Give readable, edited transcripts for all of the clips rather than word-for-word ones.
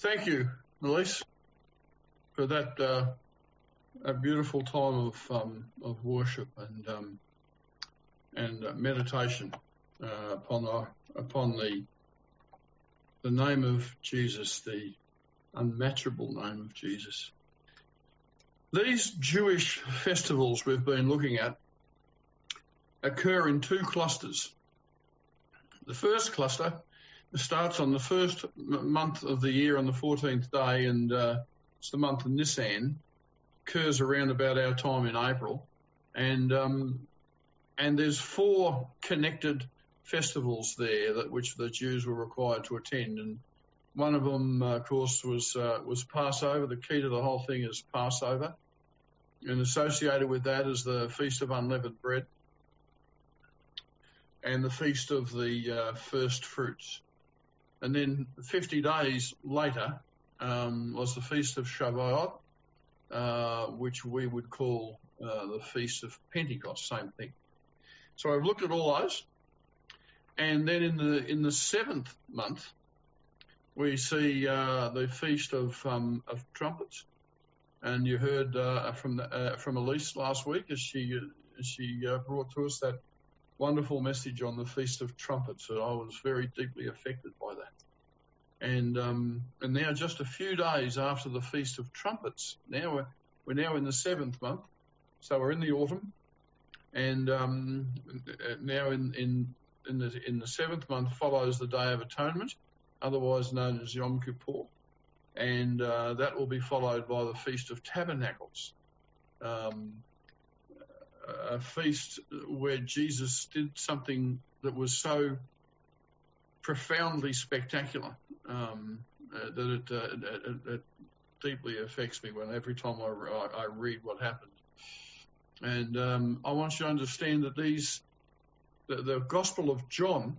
Thank you, Elise, for that a beautiful time of worship and meditation upon the name of Jesus, the unmatchable name of Jesus. These Jewish festivals we've been looking at occur in two clusters. The first cluster starts on the first month of the year on the 14th day, and it's the month of Nisan, occurs around about our time in April, and there's four connected festivals there which the Jews were required to attend, and one of them, of course, was Passover. The key to the whole thing is Passover, and associated with that is the Feast of Unleavened Bread and the Feast of the First Fruits. And then 50 days later was the Feast of Shavuot, which we would call the Feast of Pentecost, same thing. So I've looked at all those. And then in the seventh month, we see the Feast of Trumpets. And you heard from Elise last week as she brought to us that wonderful message on the Feast of Trumpets. And I was very deeply affected by that. And now, just a few days after the Feast of Trumpets, now we're now in the seventh month, so we're in the autumn, and now in the seventh month follows the Day of Atonement, otherwise known as Yom Kippur, and that will be followed by the Feast of Tabernacles, a feast where Jesus did something that was so profoundly spectacular that it deeply affects me every time I read what happened. And I want you to understand that the Gospel of John,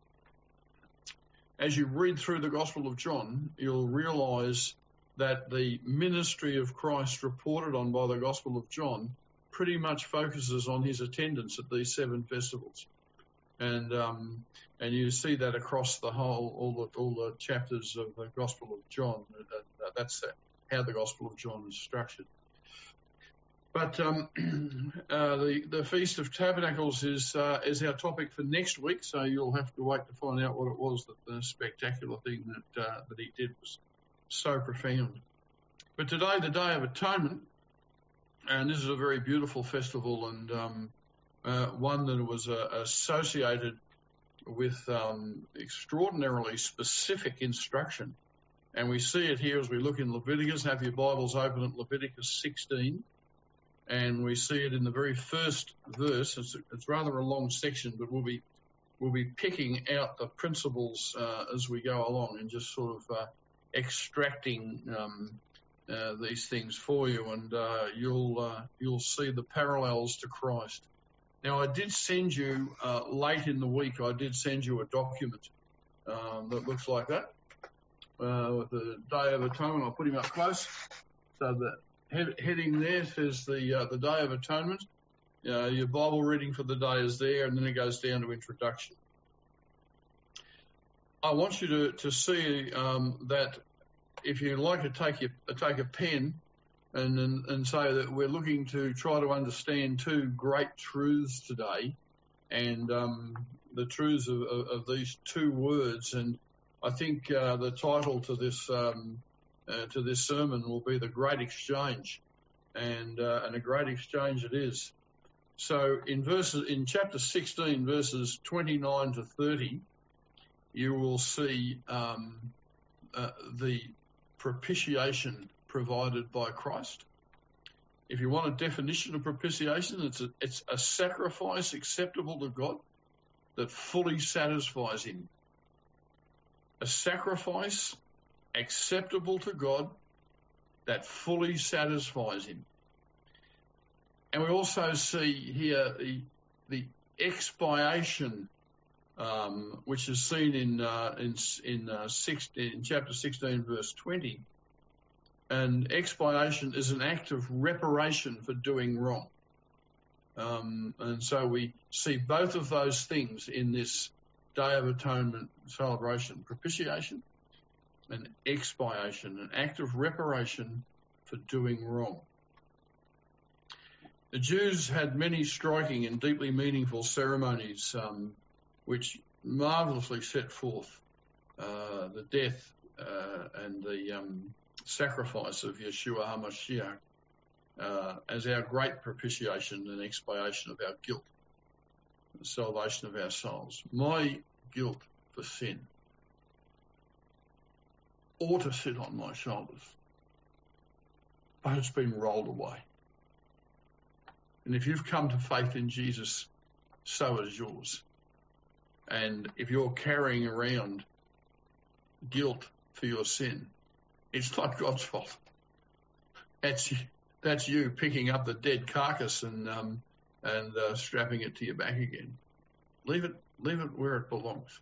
as you read through the Gospel of John, you'll realise that the ministry of Christ reported on by the Gospel of John pretty much focuses on his attendance at these seven festivals. And you see that across the whole, all the chapters of the Gospel of John. That's how the Gospel of John is structured. But the Feast of Tabernacles is our topic for next week, so you'll have to wait to find out what it was that the spectacular thing that he did was so profound. But today, the Day of Atonement, and this is a very beautiful festival, and one that was associated with extraordinarily specific instruction. And we see it here as we look in Leviticus. Have your Bibles open at Leviticus 16. And we see it in the very first verse. It's rather a long section, but we'll be picking out the principles as we go along and just sort of extracting these things for you, and you'll see the parallels to Christ. Now, I did send you late in the week. I did send you a document that looks like that with the Day of Atonement. I'll put him up close. So the heading there says the Day of Atonement. Your Bible reading for the day is there, and then it goes down to introduction. I want you to see that if you like to take a pen and say that we're looking to try to understand two great truths today, and the truths of these two words. And I think the title to this sermon will be The Great Exchange, and a great exchange it is. So in chapter 16, verses 29 to 30, you will see the propitiation provided by Christ. If you want a definition of propitiation, it's a sacrifice acceptable to God that fully satisfies him. A sacrifice acceptable to God that fully satisfies him. And we also see here the expiation, which is seen in chapter 16, verse 20. And expiation is an act of reparation for doing wrong. And so we see both of those things in this Day of Atonement celebration: propitiation an expiation, an act of reparation for doing wrong. The Jews had many striking and deeply meaningful ceremonies which marvellously set forth the death and the sacrifice of Yeshua HaMashiach as our great propitiation and expiation of our guilt, the salvation of our souls. My guilt for sin ought to sit on my shoulders, but it's been rolled away. And if you've come to faith in Jesus, so is yours. And if you're carrying around guilt for your sin, it's not God's fault. That's you picking up the dead carcass and strapping it to your back again. Leave it where it belongs.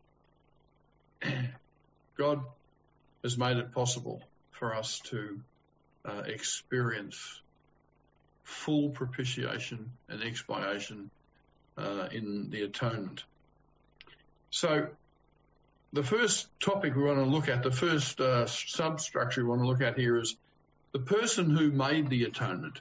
God has made it possible for us to experience full propitiation and expiation in the atonement. So the first topic we want to look at, the first substructure we want to look at here is the person who made the atonement.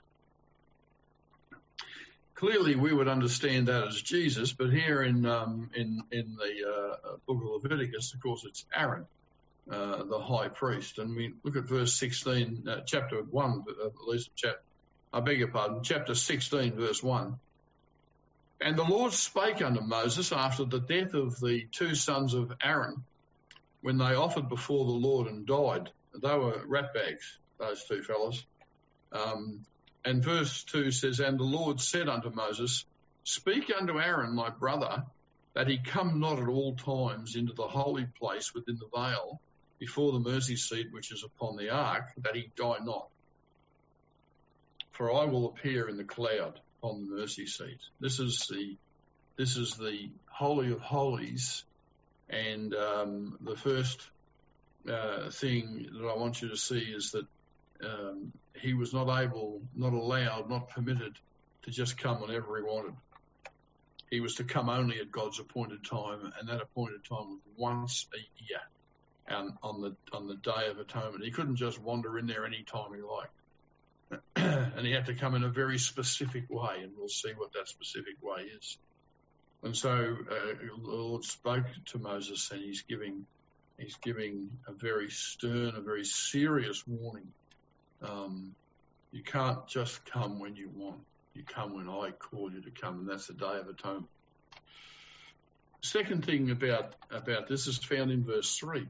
Clearly, we would understand that as Jesus, but here in the book of Leviticus, of course, it's Aaron, the high priest. And we look at verse 16, chapter 1, at least chapter 16, verse 1. And the Lord spake unto Moses after the death of the two sons of Aaron, when they offered before the Lord and died. They were ratbags, those two fellows. And verse 2 says, And the Lord said unto Moses, Speak unto Aaron my brother, that he come not at all times into the holy place within the veil, before the mercy seat which is upon the ark, that he die not. For I will appear in the cloud on the mercy seat. This is the Holy of Holies, and the first thing that I want you to see is that he was not able, not allowed, not permitted to just come whenever he wanted. He was to come only at God's appointed time, and that appointed time was once a year, and on the Day of Atonement. He couldn't just wander in there any time he liked. And he had to come in a very specific way, and we'll see what that specific way is. And so the Lord spoke to Moses, and he's giving a very stern, a very serious warning. You can't just come when you want. You come when I call you to come, and that's the Day of Atonement. Second thing about this is found in verse 3.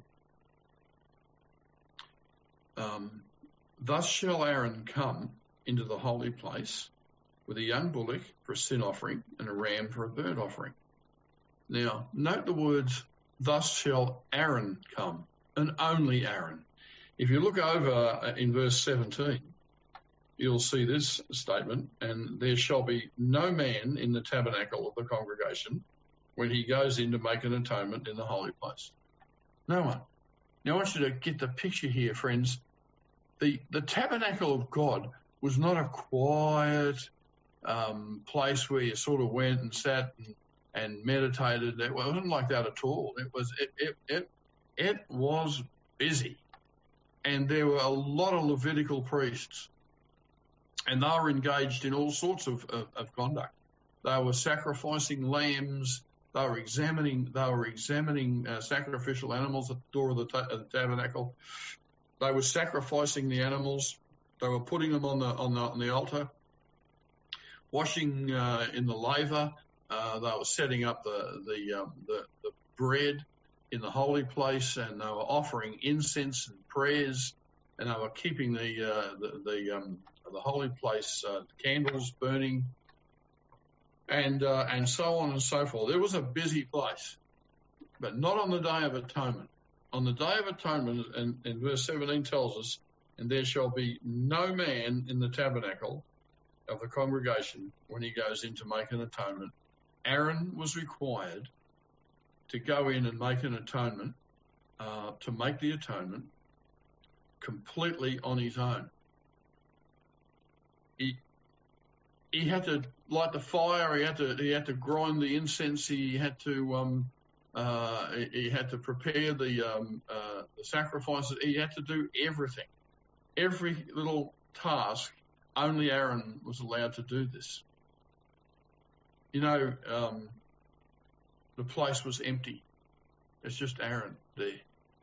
Thus shall Aaron come into the holy place with a young bullock for a sin offering and a ram for a burnt offering. Now, note the words, thus shall Aaron come, and only Aaron. If you look over in verse 17, you'll see this statement, and there shall be no man in the tabernacle of the congregation when he goes in to make an atonement in the holy place. No one. Now, I want you to get the picture here, friends. The tabernacle of God was not a quiet place where you sort of went and sat and meditated. It wasn't like that at all. It was busy, and there were a lot of Levitical priests, and they were engaged in all sorts of conduct. They were sacrificing lambs. They were examining sacrificial animals at the door of the tabernacle. They were sacrificing the animals. They were putting them on the altar, washing in the laver. They were setting up the bread in the holy place, and they were offering incense and prayers, and they were keeping the holy place candles burning, and so on and so forth. It was a busy place, but not on the Day of Atonement. On the Day of Atonement, and verse 17 tells us, and there shall be no man in the tabernacle of the congregation when he goes in to make an atonement. Aaron was required to go in and make an atonement, to make the atonement completely on his own. He had to light the fire. He had to grind the incense. He had to He had to prepare the sacrifices. He had to do everything. Every little task, only Aaron was allowed to do this. You know, the place was empty. It's just Aaron there.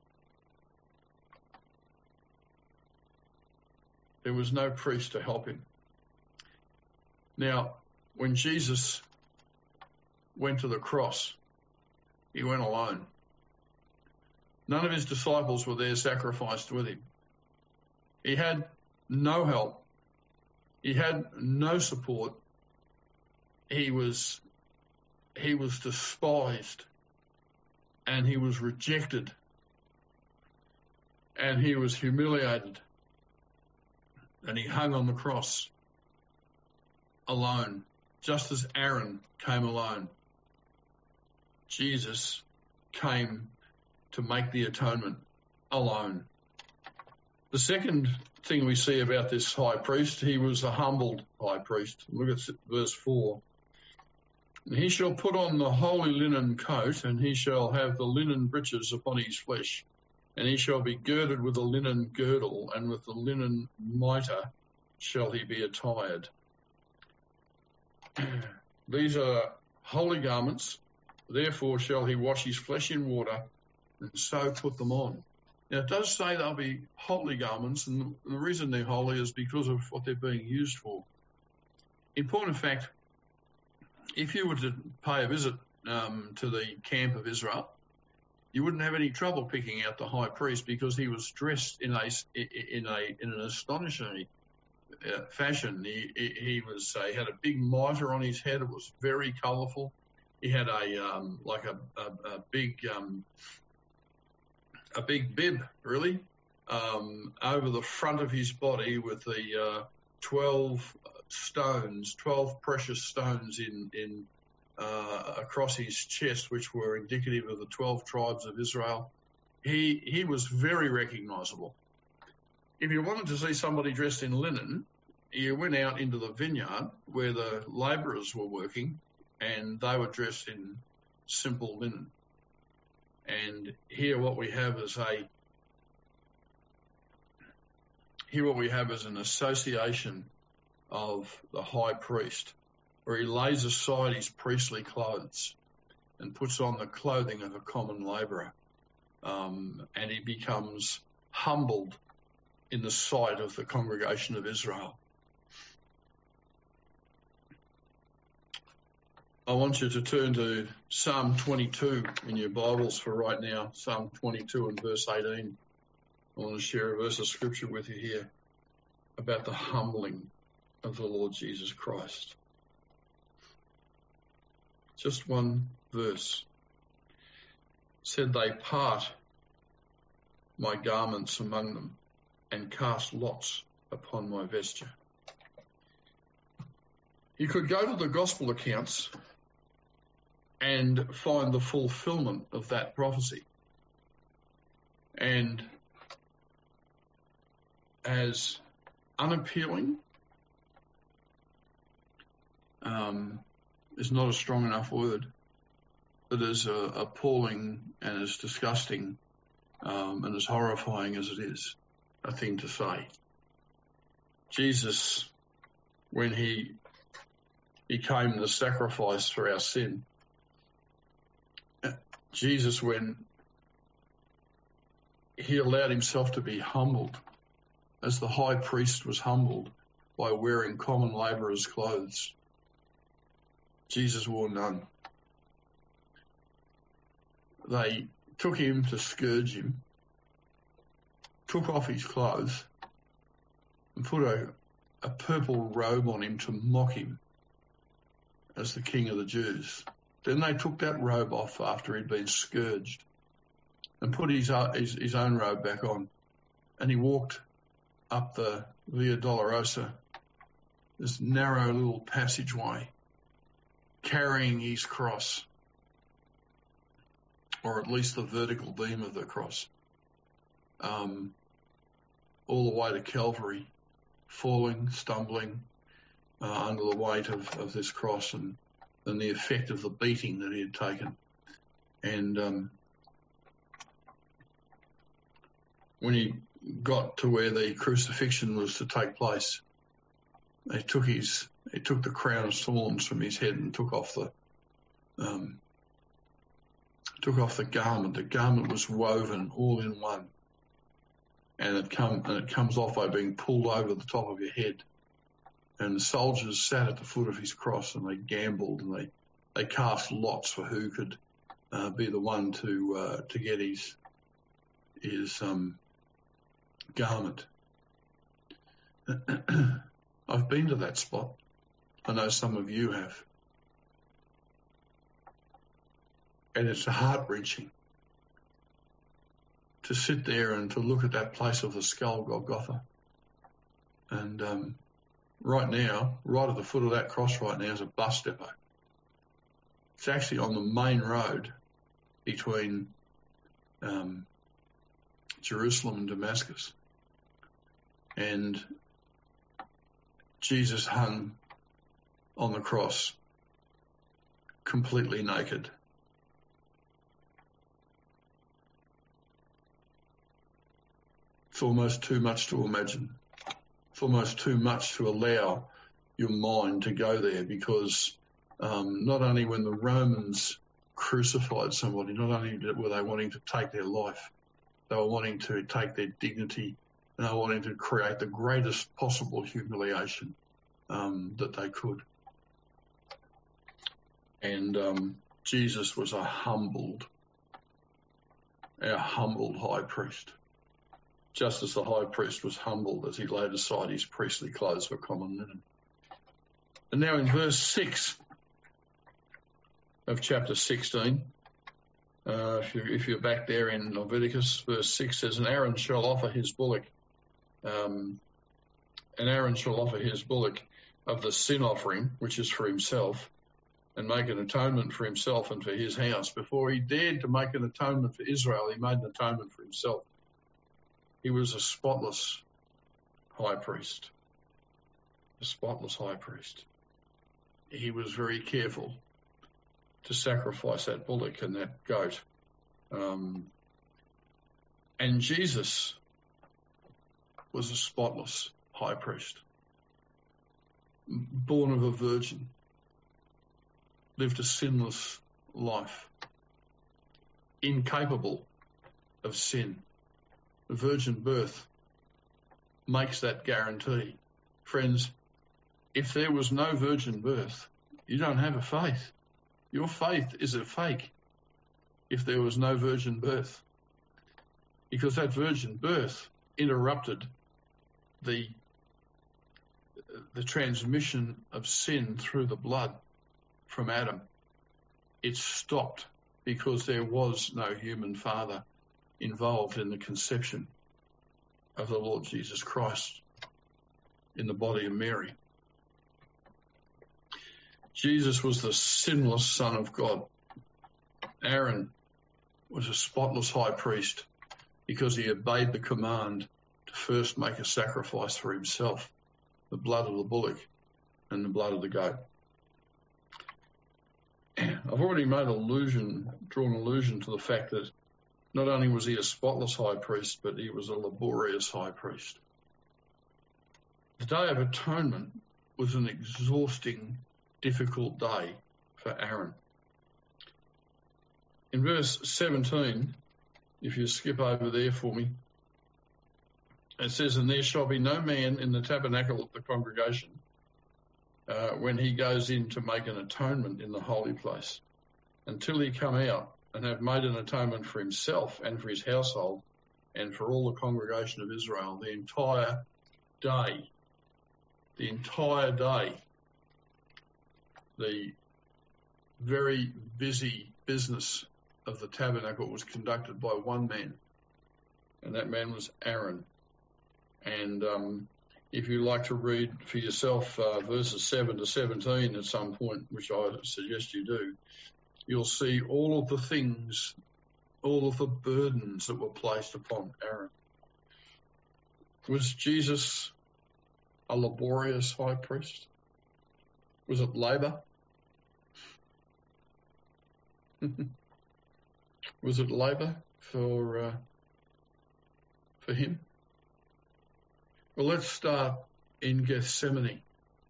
There was no priest to help him. Now, when Jesus went to the cross, he went alone. None of his disciples were there sacrificed with him. He had no help. He had no support. He was despised, and he was rejected, and he was humiliated, and he hung on the cross alone, just as Aaron came alone. Jesus came to make the atonement alone. The second thing we see about this high priest, he was a humbled high priest. Look at verse 4. And he shall put on the holy linen coat, and he shall have the linen breeches upon his flesh, and he shall be girded with a linen girdle, and with the linen mitre shall he be attired. These are holy garments, therefore shall he wash his flesh in water, and so put them on. Now, it does say they'll be holy garments, and the reason they're holy is because of what they're being used for. In point of fact, if you were to pay a visit to the camp of Israel, you wouldn't have any trouble picking out the high priest, because he was dressed in an astonishing fashion. He had a big mitre on his head. It was very colourful. He had a big bib, really, over the front of his body, with the 12 precious stones in across his chest, which were indicative of the 12 tribes of Israel. He was very recognisable. If you wanted to see somebody dressed in linen, you went out into the vineyard where the labourers were working, and they were dressed in simple linen. And here what we have is an association of the high priest, where he lays aside his priestly clothes and puts on the clothing of a common labourer, and he becomes humbled in the sight of the congregation of Israel. I want you to turn to Psalm 22 in your Bibles for right now, Psalm 22 and verse 18. I want to share a verse of scripture with you here about the humbling of the Lord Jesus Christ. Just one verse. It said, they part my garments among them and cast lots upon my vesture. You could go to the gospel accounts and find the fulfillment of that prophecy. And as unappealing is not a strong enough word, but as appalling and as disgusting and as horrifying as it is a thing to say. Jesus, when he became the sacrifice for our sin, Jesus, when he allowed himself to be humbled, as the high priest was humbled by wearing common labourer's clothes, Jesus wore none. They took him to scourge him, took off his clothes, and put a purple robe on him to mock him as the King of the Jews. Then they took that robe off after he'd been scourged and put his own robe back on. And he walked up the Via Dolorosa, this narrow little passageway, carrying his cross, or at least the vertical beam of the cross, all the way to Calvary, falling, stumbling under the weight of this cross and the effect of the beating that he had taken. And when he got to where the crucifixion was to take place, they took the crown of thorns from his head and took off the garment. The garment was woven all in one, and it comes off by being pulled over the top of your head. And the soldiers sat at the foot of his cross, and they gambled, and they cast lots for who could be the one to get his garment. I've been to that spot. I know some of you have. And it's heart-wrenching to sit there and to look at that place of the skull, Golgotha. And right now, right at the foot of that cross right now is a bus depot. It's actually on the main road between Jerusalem and Damascus. And Jesus hung on the cross completely naked. It's almost too much to imagine. It's almost too much to allow your mind to go there, because not only when the Romans crucified somebody, not only were they wanting to take their life, they were wanting to take their dignity, and they were wanting to create the greatest possible humiliation that they could. And Jesus was our humbled high priest, just as the high priest was humbled as he laid aside his priestly clothes for common linen. And now in verse 6 of chapter 16, if you're back there in Leviticus, verse 6 says, And Aaron shall offer his bullock of the sin offering, which is for himself, and make an atonement for himself and for his house. Before he dared to make an atonement for Israel, he made an atonement for himself. He was a spotless high priest. A spotless high priest. He was very careful to sacrifice that bullock and that goat. And Jesus was a spotless high priest. Born of a virgin. Lived a sinless life. Incapable of sin. The virgin birth makes that guarantee. Friends, if there was no virgin birth, you don't have a faith. Your faith is a fake if there was no virgin birth. Because that virgin birth interrupted the transmission of sin through the blood from Adam. It stopped because there was no human father involved in the conception of the Lord Jesus Christ in the body of Mary. Jesus was the sinless Son of God. Aaron was a spotless high priest because he obeyed the command to first make a sacrifice for himself, the blood of the bullock and the blood of the goat. I've already drawn allusion to the fact that not only was he a spotless high priest, but he was a laborious high priest. The Day of Atonement was an exhausting, difficult day for Aaron. In verse 17, if you skip over there for me, it says, And there shall be no man in the tabernacle of the congregation when he goes in to make an atonement in the holy place, until he come out and have made an atonement for himself and for his household and for all the congregation of Israel. The entire day, the very busy business of the tabernacle was conducted by one man, and that man was Aaron. And if you like to read for yourself verses 7 to 17 at some point, which I suggest you do, you'll see all of the things, all of the burdens that were placed upon Aaron. Was Jesus a laborious high priest? Was it labour? Was it labour for him? Well, let's start in Gethsemane.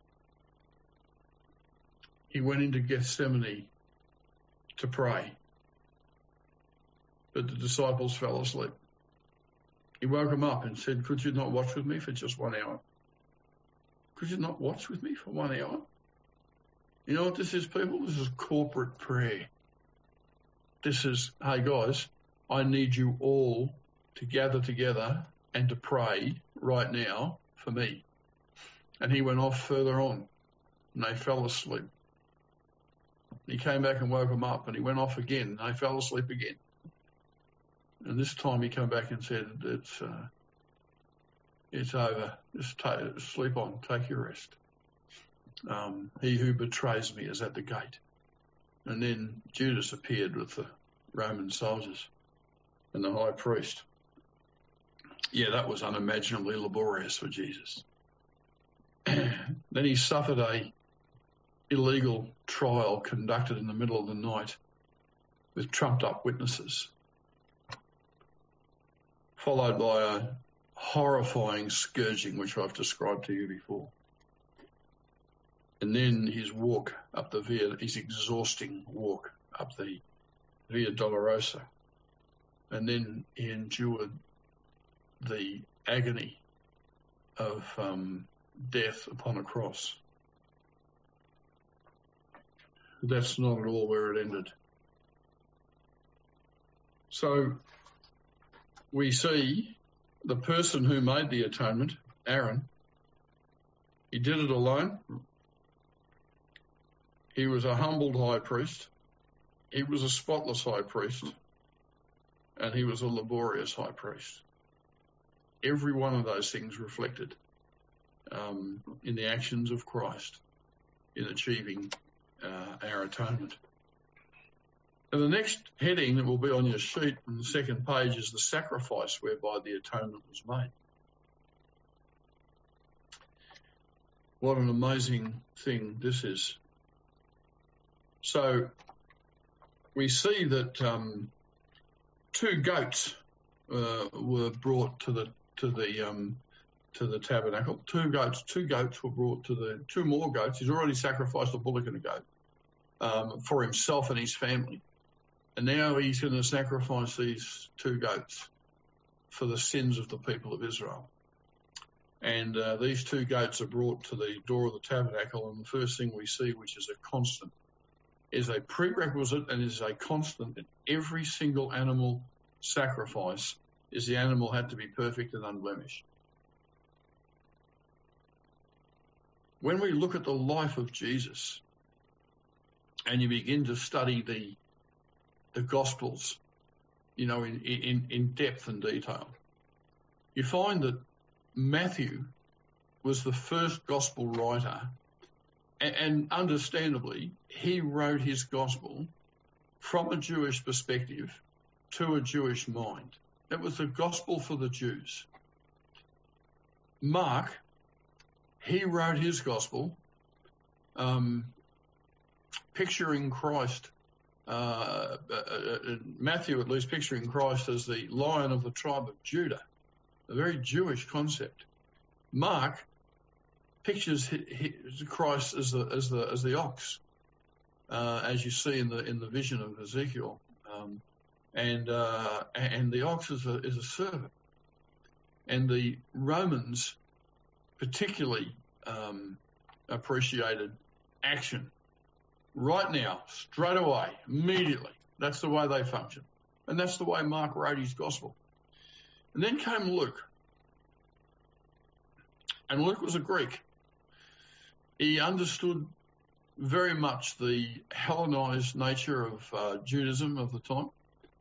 He went into Gethsemane to pray, but the disciples fell asleep. He woke them up and said, "Could you not watch with me for just 1 hour? Could you not watch with me for 1 hour?" You know what this is, people? This is corporate prayer. This is, hey guys, I need you all to gather together and to pray right now for me. And he went off further on, and they fell asleep. He came back and woke them up, and he went off again, and they fell asleep again. And this time he came back and said, it's over. Just sleep on, take your rest. He who betrays me is at the gate. And then Judas appeared with the Roman soldiers and the high priest. Yeah, that was unimaginably laborious for Jesus. Then he suffered a illegal trial conducted in the middle of the night with trumped up witnesses, followed by a horrifying scourging, which I've described to you before. And then his walk up his exhausting walk up the Via Dolorosa. And then he endured the agony of death upon a cross. That's not at all where it ended. So we see the person who made the atonement, Aaron, he did it alone. He was a humbled high priest. He was a spotless high priest. And he was a laborious high priest. Every one of those things reflected in the actions of Christ in achieving our atonement. And the next heading that will be on your sheet on the second page is the sacrifice whereby the atonement was made. What an amazing thing this is. So we see that 2 goats were brought to the tabernacle. 2 goats were brought to 2 more goats. He's already sacrificed a bullock and a goat for himself and his family. And now he's going to sacrifice these 2 goats for the sins of the people of Israel. And these 2 goats are brought to the door of the tabernacle, and the first thing we see, which is a constant, is a prerequisite and is a constant in every single animal sacrifice, is the animal had to be perfect and unblemished. When we look at the life of Jesus and you begin to study the Gospels, you know, in depth and detail, you find that Matthew was the first Gospel writer, and understandably, he wrote his Gospel from a Jewish perspective to a Jewish mind. It was the Gospel for the Jews. Mark, he wrote his Gospel picturing Christ, Matthew at least picturing Christ as the Lion of the tribe of Judah, a very Jewish concept. Mark pictures Christ as the ox, as you see in the vision of Ezekiel, and the ox is a servant, and the Romans particularly appreciated action right now, straight away, immediately. That's the way they function, and that's the way Mark wrote his gospel. And then came Luke, and Luke was a Greek. He understood very much the Hellenized nature of Judaism of the time.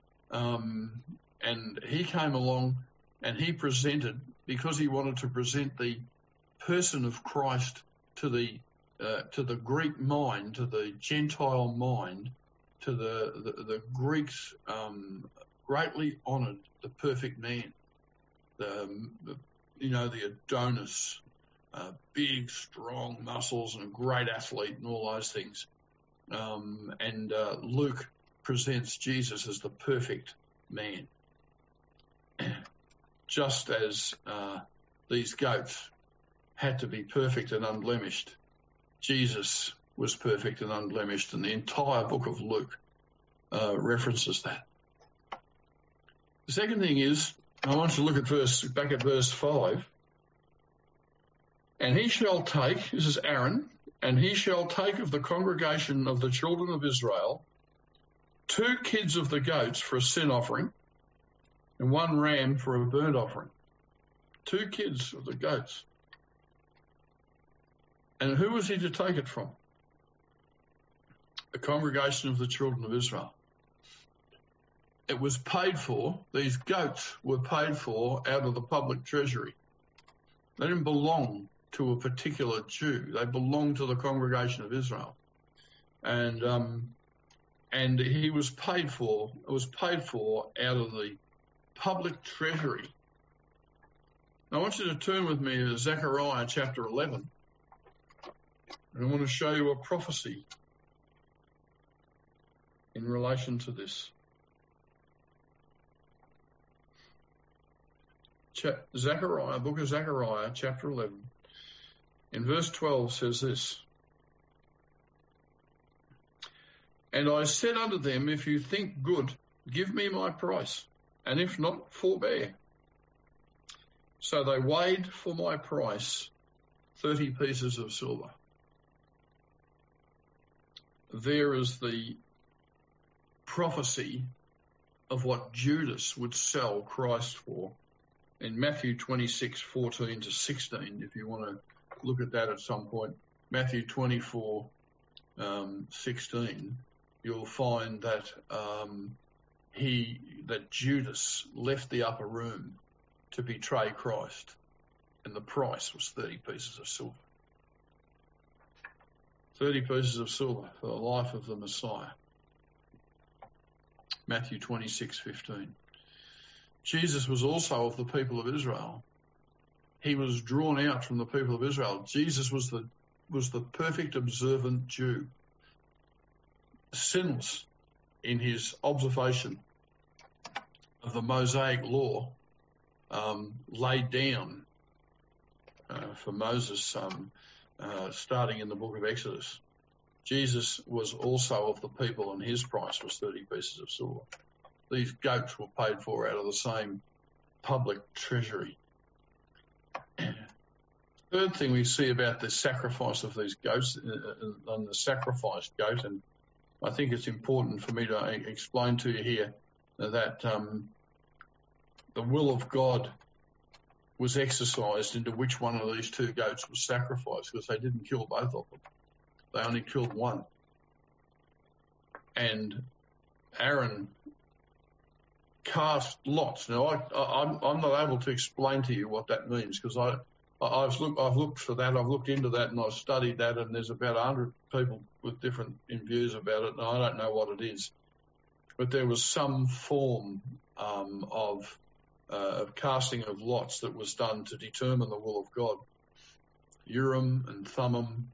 And he came along and he presented, because he wanted to present the person of Christ to the Greek mind, to the Gentile mind, to the Greeks greatly honoured the perfect man, the Adonis, big, strong muscles and a great athlete and all those things. And Luke presents Jesus as the perfect man. Just as these goats had to be perfect and unblemished, Jesus was perfect and unblemished, and the entire book of Luke references that. The second thing is, I want you to look back at verse 5. And he shall take, this is Aaron, and he shall take of the congregation of the children of Israel 2 kids of the goats for a sin offering, and 1 ram for a burnt offering. 2 kids of the goats. And who was he to take it from? The congregation of the children of Israel. It was paid for, these goats were paid for out of the public treasury. They didn't belong to a particular Jew. They belonged to the congregation of Israel. And he was paid for, it was paid for out of the public treasury. Now, I want you to turn with me to Zechariah chapter 11. And I want to show you a prophecy in relation to this. Zechariah, book of Zechariah, chapter 11, in verse 12 says this. And I said unto them, if you think good, give me my price, and if not, forbear. So they weighed for my price 30 pieces of silver. There is the prophecy of what Judas would sell Christ for in Matthew 26:14 to 16, if you want to look at that at some point. Matthew 24:16, you'll find that that Judas left the upper room to betray Christ, and the price was 30 pieces of silver. 30 pieces of silver for the life of the Messiah. Matthew 26:15. Jesus was also of the people of Israel. He was drawn out from the people of Israel. Jesus was the perfect observant Jew, sinless in his observation of the Mosaic law laid down for Moses starting in the book of Exodus. Jesus was also of the people, and his price was 30 pieces of silver. These goats were paid for out of the same public treasury. Third thing we see about the sacrifice of these goats, on the sacrificed goat, and I think it's important for me to explain to you here that the will of God was exercised into which one of these 2 goats was sacrificed, because they didn't kill both of them. They only killed one. And Aaron cast lots. Now, I'm not able to explain to you what that means, because I've looked for that, I've looked into that, and I've studied that, and there's about 100 people with different views about it, and I don't know what it is. But there was some form of casting of lots that was done to determine the will of God. Urim and Thummim.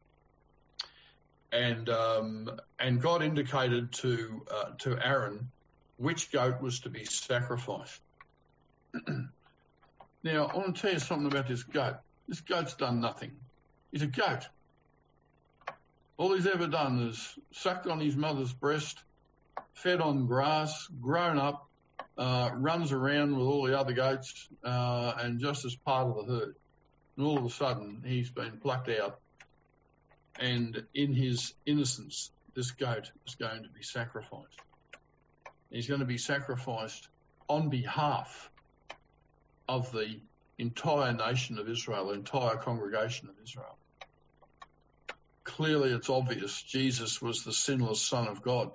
And God indicated to Aaron which goat was to be sacrificed. Now, I want to tell you something about this goat. This goat's done nothing. He's a goat. All he's ever done is sucked on his mother's breast, fed on grass, grown up, runs around with all the other goats, and just as part of the herd. And all of a sudden, he's been plucked out. And in his innocence, this goat is going to be sacrificed. He's going to be sacrificed on behalf of the entire nation of Israel, the entire congregation of Israel. Clearly, it's obvious Jesus was the sinless Son of God.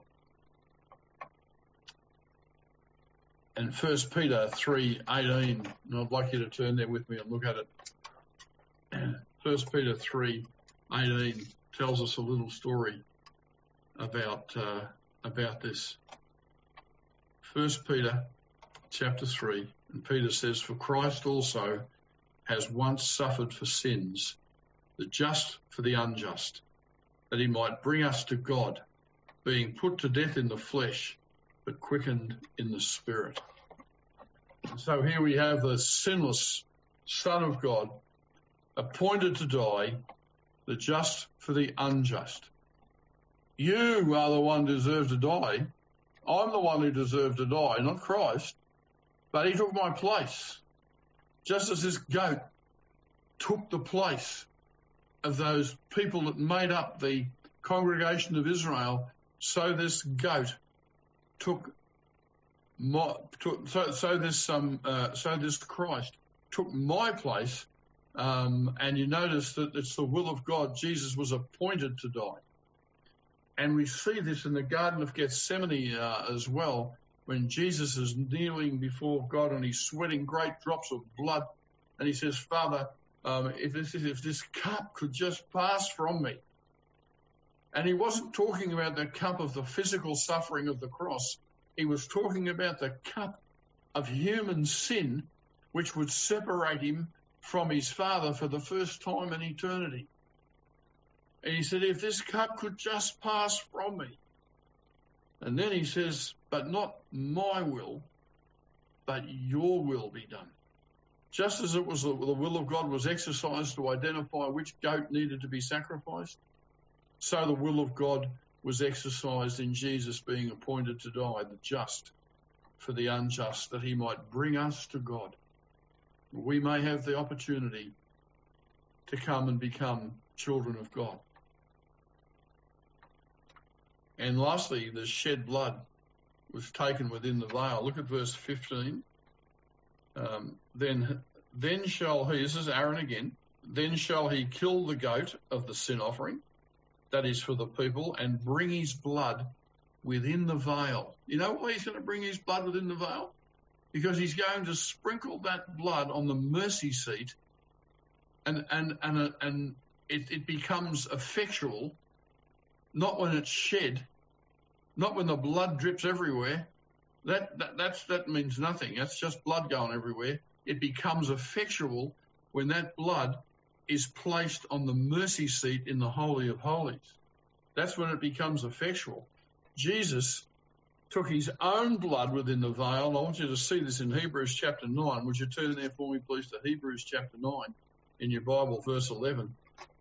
And 1 Peter 3:18, and I'd like you to turn there with me and look at it. 1 Peter 3:18 tells us a little story about this. 1 Peter chapter 3, and Peter says, for Christ also has once suffered for sins, the just for the unjust, that he might bring us to God, being put to death in the flesh, but quickened in the spirit. And so here we have the sinless Son of God, appointed to die, the just for the unjust. You are the one who deserved to die. I'm the one who deserved to die, not Christ. But he took my place. Just as this goat took the place of those people that made up the congregation of Israel, so this goat so this Christ took my place. And you notice that it's the will of God. Jesus was appointed to die. And we see this in the Garden of Gethsemane as well, when Jesus is kneeling before God and he's sweating great drops of blood. And he says, Father, if this cup could just pass from me. And he wasn't talking about the cup of the physical suffering of the cross. He was talking about the cup of human sin, which would separate him from his Father for the first time in eternity. And he said, if this cup could just pass from me. And then he says, but not my will, but your will be done. Just as it was the will of God was exercised to identify which goat needed to be sacrificed, so the will of God was exercised in Jesus being appointed to die, the just for the unjust, that he might bring us to God. We may have the opportunity to come and become children of God. And lastly, the shed blood was taken within the veil. Look at verse 15. Then shall he, this is Aaron again, then shall he kill the goat of the sin offering, that is for the people, and bring his blood within the veil. You know why he's going to bring his blood within the veil? Because he's going to sprinkle that blood on the mercy seat, and it becomes effectual, not when it's shed, not when the blood drips everywhere. That means nothing. That's just blood going everywhere. It becomes effectual when that blood is placed on the mercy seat in the Holy of Holies. That's when it becomes effectual. Jesus took his own blood within the veil, and I want you to see this in Hebrews chapter 9. Would you turn there for me, please, to Hebrews chapter 9 in your Bible, verse 11.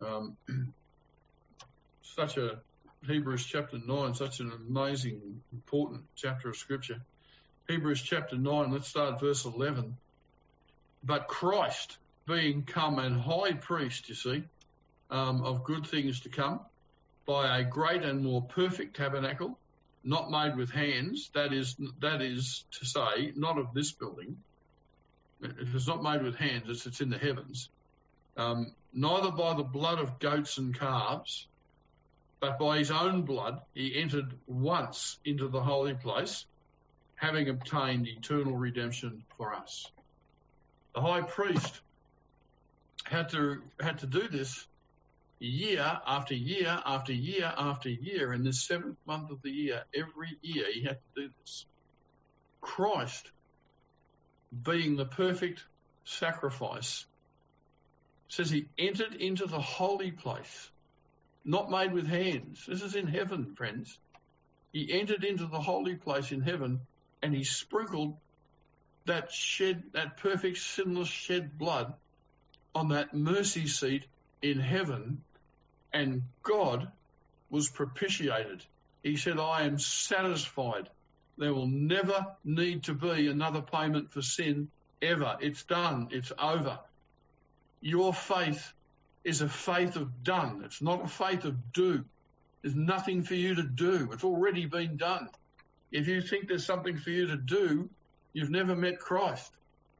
Hebrews chapter 9, such an amazing, important chapter of Scripture. Hebrews chapter 9, let's start verse 11. But Christ, being come an high priest, you see, of good things to come, by a great and more perfect tabernacle, not made with hands, that is to say, not of this building. If it's not made with hands, it's in the heavens. Neither by the blood of goats and calves, but by his own blood he entered once into the holy place, having obtained eternal redemption for us. The high priest had to do this year after year after year after year. In the seventh month of the year, every year he had to do this. Christ, being the perfect sacrifice, says he entered into the holy place, not made with hands. This is in heaven, friends. He entered into the holy place in heaven, and he sprinkled that perfect sinless shed blood on that mercy seat in heaven, and God was propitiated. He said, I am satisfied. There will never need to be another payment for sin ever. It's done. It's over. Your faith is a faith of done. It's not a faith of do. There's nothing for you to do. It's already been done. If you think there's something for you to do, you've never met Christ.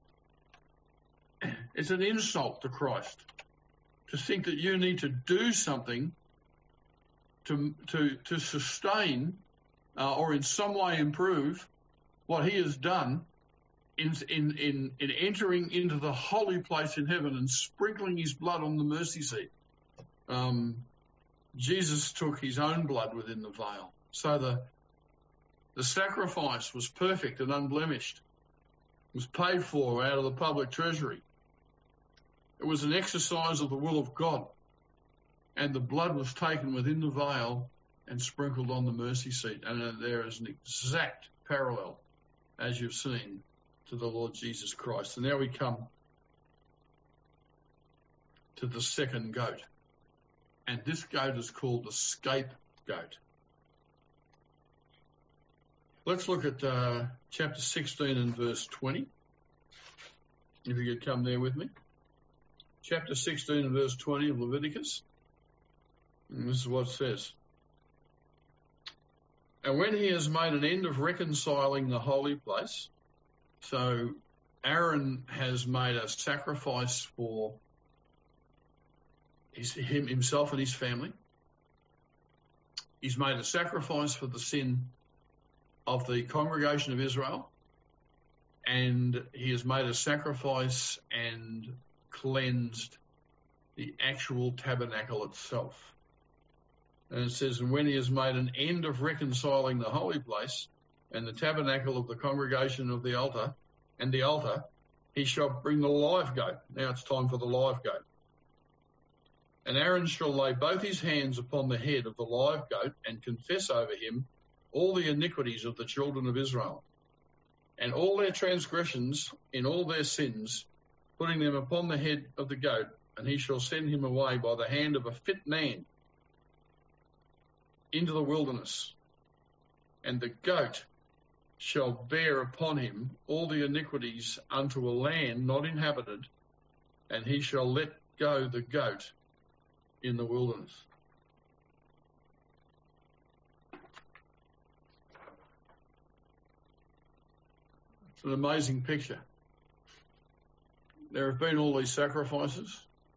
It's an insult to Christ to think that you need to do something to sustain or in some way improve what he has done in entering into the holy place in heaven and sprinkling his blood on the mercy seat. Jesus took his own blood within the veil. So the sacrifice was perfect and unblemished. It was paid for out of the public treasury. It was an exercise of the will of God. And the blood was taken within the veil and sprinkled on the mercy seat. And there is an exact parallel, as you've seen, to the Lord Jesus Christ. And now we come to the second goat. And this goat is called the scapegoat. Let's look at chapter 16 and verse 20. If you could come there with me. Chapter 16 and verse 20 of Leviticus. And this is what it says. And when he has made an end of reconciling the holy place, so Aaron has made a sacrifice for himself and his family. He's made a sacrifice for the sin of the congregation of Israel, and he has made a sacrifice and cleansed the actual tabernacle itself. And it says, and when he has made an end of reconciling the holy place and the tabernacle of the congregation of the altar, and the altar, he shall bring the live goat. Now it's time for the live goat. And Aaron shall lay both his hands upon the head of the live goat and confess over him all the iniquities of the children of Israel, and all their transgressions in all their sins, putting them upon the head of the goat, and he shall send him away by the hand of a fit man into the wilderness. And the goat shall bear upon him all the iniquities unto a land not inhabited, and he shall let go the goat in the wilderness. It's an amazing picture. There have been all these sacrifices,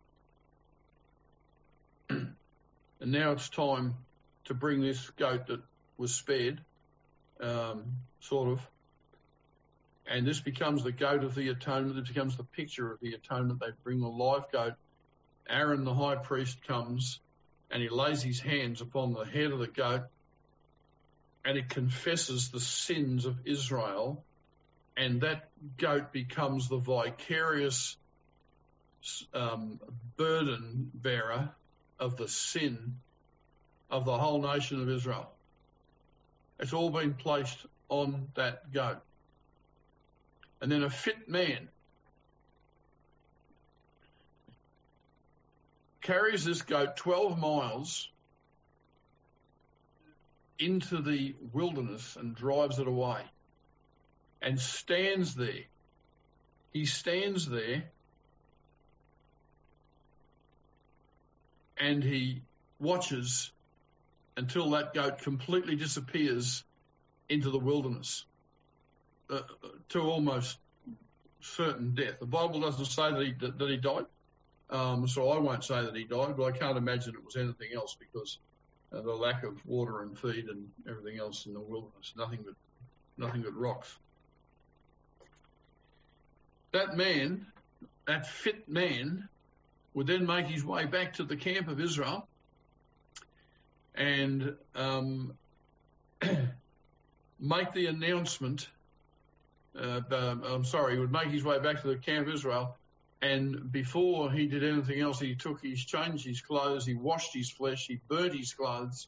and now it's time to bring this goat that was spared, sort of, and this becomes the goat of the atonement. It becomes the picture of the atonement. They bring the live goat. Aaron, the high priest, comes and he lays his hands upon the head of the goat, and it confesses the sins of Israel, and that goat becomes the vicarious burden bearer of the sin of the whole nation of Israel. It's all been placed on that goat. And then a fit man carries this goat 12 miles into the wilderness and drives it away and stands there. He stands there and he watches until that goat completely disappears into the wilderness to almost certain death. The Bible doesn't say that he died, so I won't say that he died, but I can't imagine it was anything else because the lack of water and feed and everything else in the wilderness, nothing but rocks. That man, that fit man, would then make his way back to the camp of Israel and make the announcement. He would make his way back to the camp of Israel, and before he did anything else, he changed his clothes, he washed his flesh, he burnt his clothes.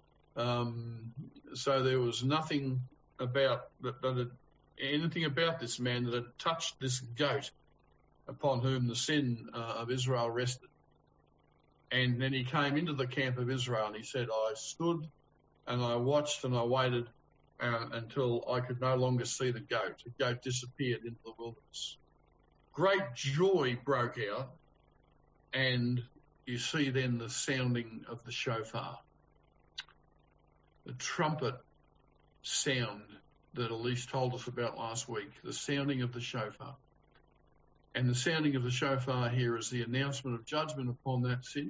So there was nothing about anything about this man that had touched this goat upon whom the sin of Israel rested. And then he came into the camp of Israel and he said, I stood and I watched and I waited until I could no longer see the goat. The goat disappeared into the wilderness. Great joy broke out, and you see then the sounding of the shofar, the trumpet sound that Elise told us about last week, the sounding of the shofar. And the sounding of the shofar here is the announcement of judgment upon that sin.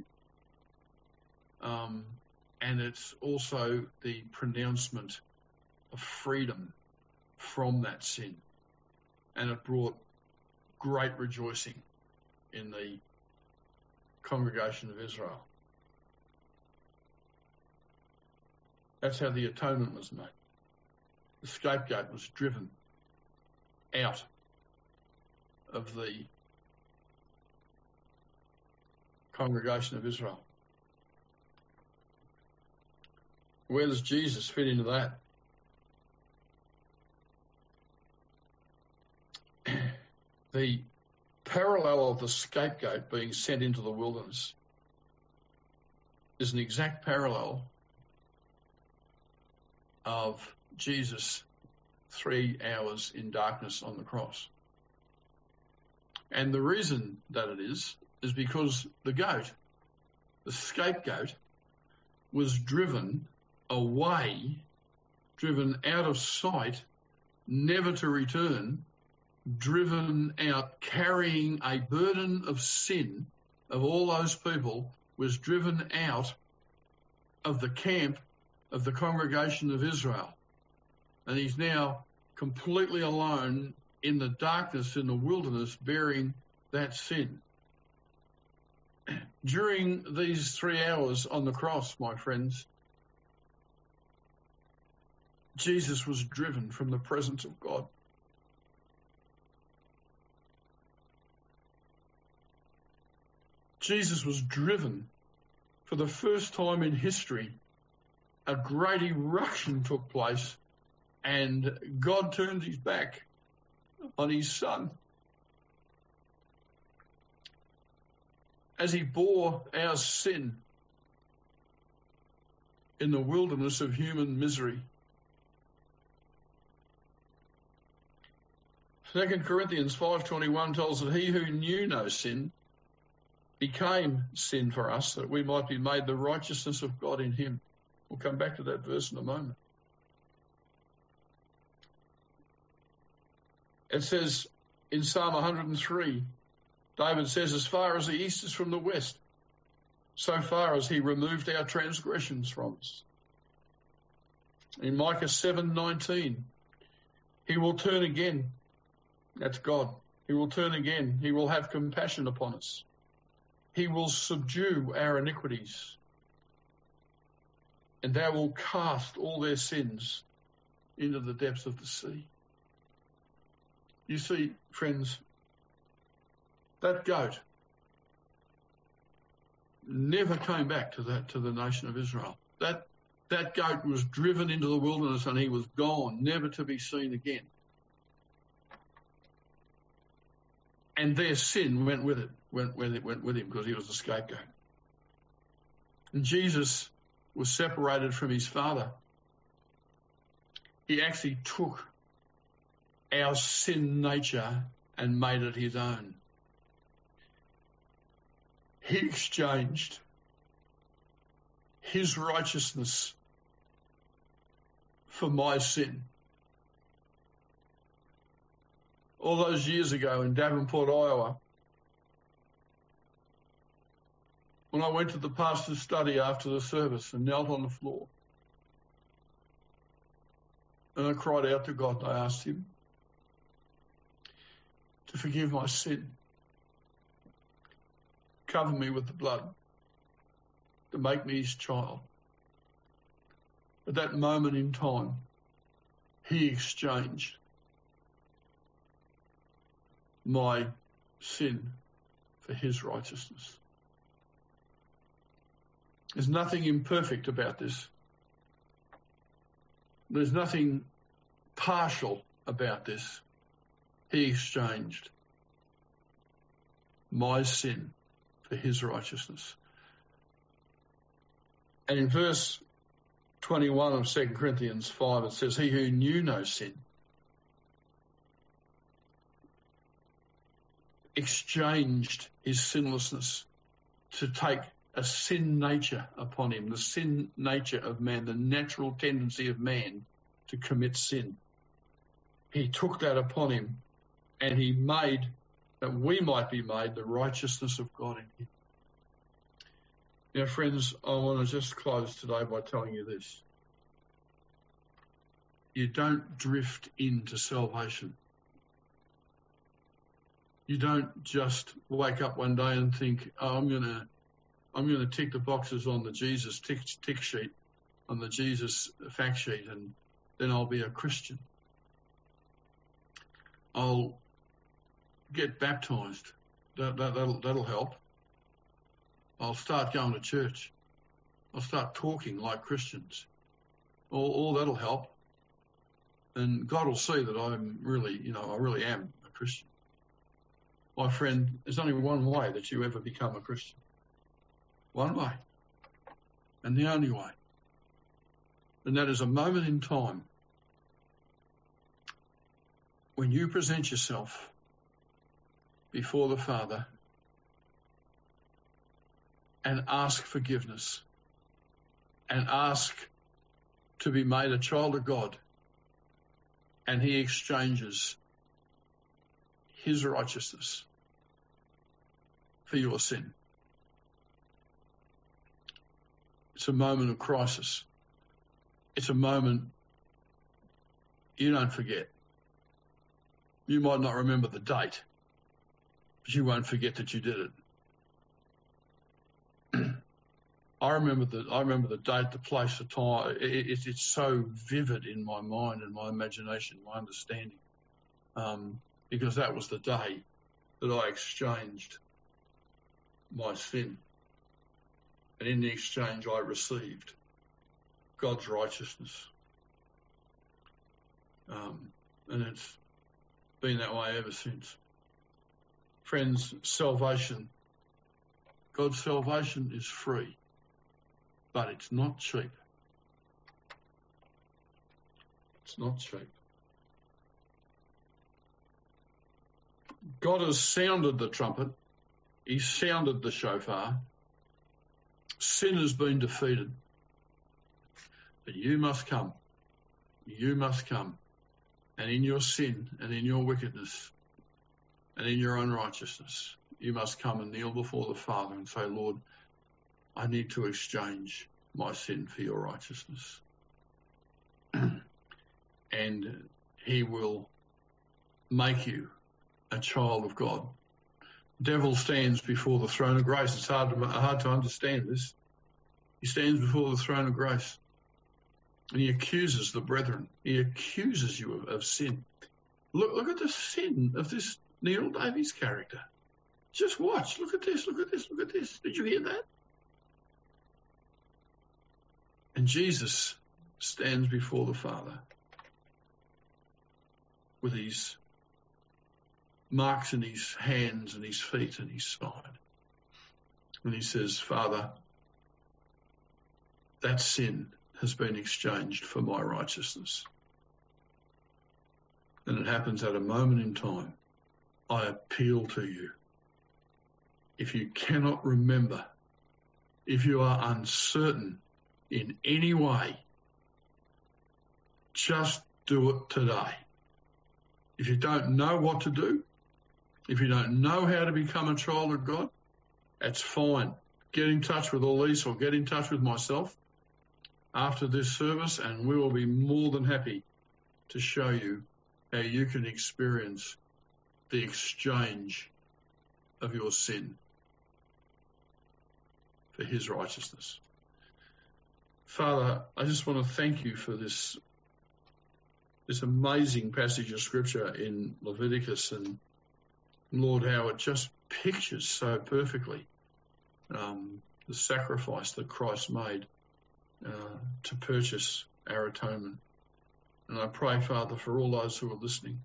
And it's also the pronouncement of freedom from that sin. And it brought great rejoicing in the congregation of Israel. That's how the atonement was made. The scapegoat was driven out of the congregation of Israel. Where does Jesus fit into that? The parallel of the scapegoat being sent into the wilderness is an exact parallel of Jesus 3 hours in darkness on the cross. And the reason that it is because the goat, the scapegoat, was driven away, driven out of sight, never to return, driven out, carrying a burden of sin of all those people, was driven out of the camp of the congregation of Israel. And he's now completely alone in the darkness, in the wilderness, bearing that sin. During these 3 hours on the cross, my friends, Jesus was driven from the presence of God. Jesus was driven. For the first time in history, a great eruption took place, and God turned his back on his son. As he bore our sin in the wilderness of human misery. 2 Corinthians 5:21 tells that he who knew no sin became sin for us, that we might be made the righteousness of God in him. We'll come back to that verse in a moment. It says in Psalm 103, David says, as far as the east is from the west, so far as he removed our transgressions from us. In Micah 7:19, he will turn again. That's God. He will turn again. He will have compassion upon us. He will subdue our iniquities. And they will cast all their sins into the depths of the sea. You see, friends, that goat never came back to the nation of Israel. That goat was driven into the wilderness and he was gone, never to be seen again. And their sin went with it, went with him because he was the scapegoat. And Jesus was separated from his Father. He actually took our sin nature and made it his own. He exchanged his righteousness for my sin. All those years ago in Davenport, Iowa, when I went to the pastor's study after the service and knelt on the floor, and I cried out to God, and I asked him to forgive my sin, cover me with the blood, to make me his child. At that moment in time, he exchanged my sin for his righteousness. There's nothing imperfect about this. There's nothing partial about this. He exchanged my sin for his righteousness. And in verse 21 of 2 Corinthians 5, it says, he who knew no sin exchanged his sinlessness to take a sin nature upon him, the sin nature of man, the natural tendency of man to commit sin. He took that upon him and he made that we might be made the righteousness of God in him. Now, friends, I want to just close today by telling you this. You don't drift into salvation. You don't just wake up one day and think, oh, I'm going to tick the boxes on the Jesus tick sheet, on the Jesus fact sheet, and then I'll be a Christian. I'll get baptized. That'll help. I'll start going to church. I'll start talking like Christians. All that'll help. And God will see that I'm really, I really am a Christian. My friend, there's only one way that you ever become a Christian. One way. And the only way. And that is a moment in time when you present yourself before the Father and ask forgiveness and ask to be made a child of God, and he exchanges his righteousness for your sin. It's a moment of crisis. It's a moment you don't forget. You might not remember the date, but you won't forget that you did it. I remember the date, the place, the time. It's so vivid in my mind and my imagination, my understanding, because that was the day that I exchanged my sin. And in the exchange, I received God's righteousness. And it's been that way ever since. Friends, salvation, God's salvation is free, but it's not cheap. It's not cheap. God has sounded the trumpet. He sounded the shofar. Sin has been defeated. But you must come. You must come. And in your sin and in your wickedness and in your unrighteousness, you must come and kneel before the Father and say, Lord, I need to exchange my sin for your righteousness. And he will make you a child of God. Devil stands before the throne of grace. It's hard to understand this. He stands before the throne of grace and he accuses the brethren. He accuses you of sin. Look at the sin of this Neil Davies character. Just watch. Look at this. Look at this. Look at this. Did you hear that? And Jesus stands before the Father with his marks in his hands and his feet and his side. And he says, Father, that sin has been exchanged for my righteousness. And it happens at a moment in time. I appeal to you. If you cannot remember, if you are uncertain in any way, just do it today. If you don't know what to do, if you don't know how to become a child of God, that's fine. Get in touch with Elise or get in touch with myself after this service, and we will be more than happy to show you how you can experience the exchange of your sin for his righteousness. Father, I just want to thank you for this amazing passage of scripture in Leviticus, and Lord, how it just pictures so perfectly the sacrifice that Christ made to purchase our atonement. And I pray, Father, for all those who are listening.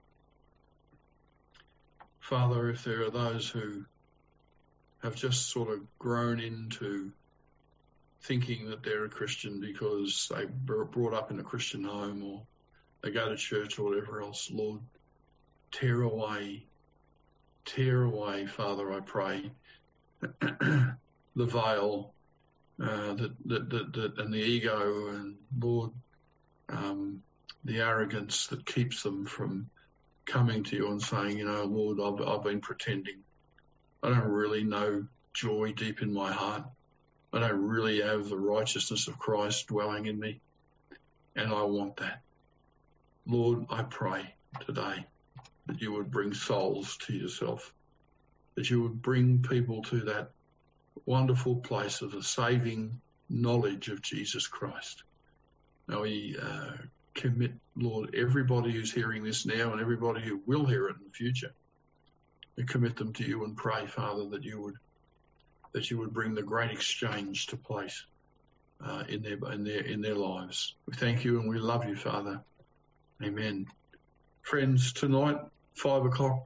Father, if there are those who have just sort of grown into thinking that they're a Christian because they were brought up in a Christian home or they go to church or whatever else, Lord, tear away, Father, I pray, the veil and the ego and, Lord, the arrogance that keeps them from coming to you and saying, Lord, I've been pretending. I don't really know joy deep in my heart. I don't really have the righteousness of Christ dwelling in me, and I want that. Lord, I pray today that you would bring souls to yourself, that you would bring people to that wonderful place of the saving knowledge of Jesus Christ. Now we commit, Lord, everybody who's hearing this now and everybody who will hear it in the future, we commit them to you and pray, Father, that you would bring the great exchange to place, in their lives. We thank you and we love you, Father. Amen. Friends, tonight, 5 o'clock,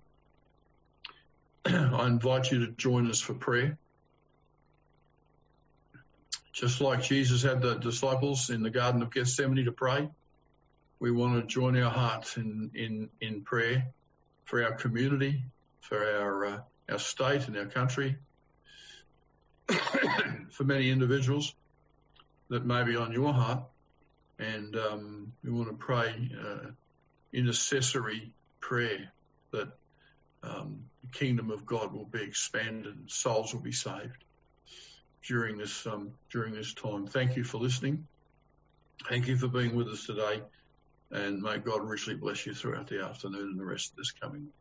I invite you to join us for prayer. Just like Jesus had the disciples in the Garden of Gethsemane to pray, we want to join our hearts in prayer for our community, for our state and our country, for many individuals that may be on your heart. And we want to pray intercessory prayer that the kingdom of God will be expanded and souls will be saved during this time. Thank you for listening. Thank you for being with us today. And may God richly bless you throughout the afternoon and the rest of this coming